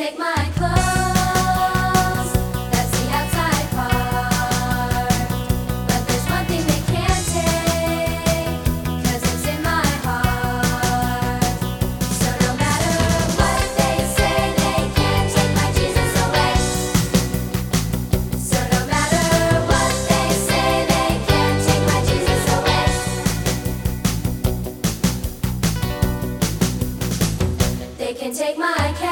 take my clothes, that's the outside part. But there's one thing they can't take, 'cause it's in my heart. So no matter what they say, they can't take my Jesus away. So no matter what they say, they can't take my Jesus away. They can take my cat.